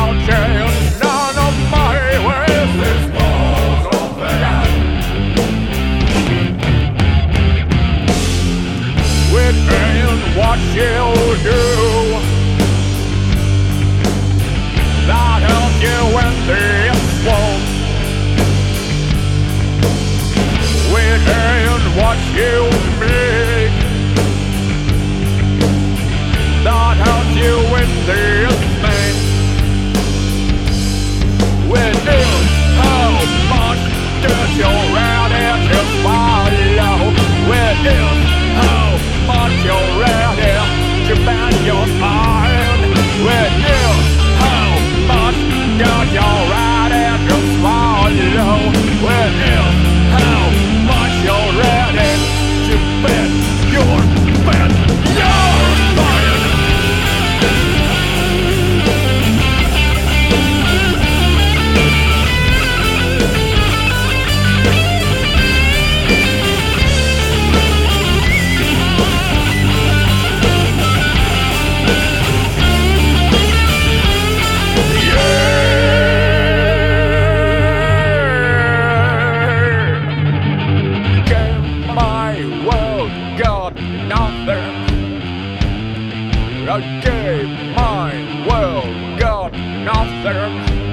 change none of my ways. This falls off again. Within what you do that helps you in this world. Within what you make that helps you in this thing. Within how much does you're ready to follow. Within how much you're ready to bend your spine. Within how much does you're ready to swallow. Within how much you're ready to bend your spine. I gave my world got nothing.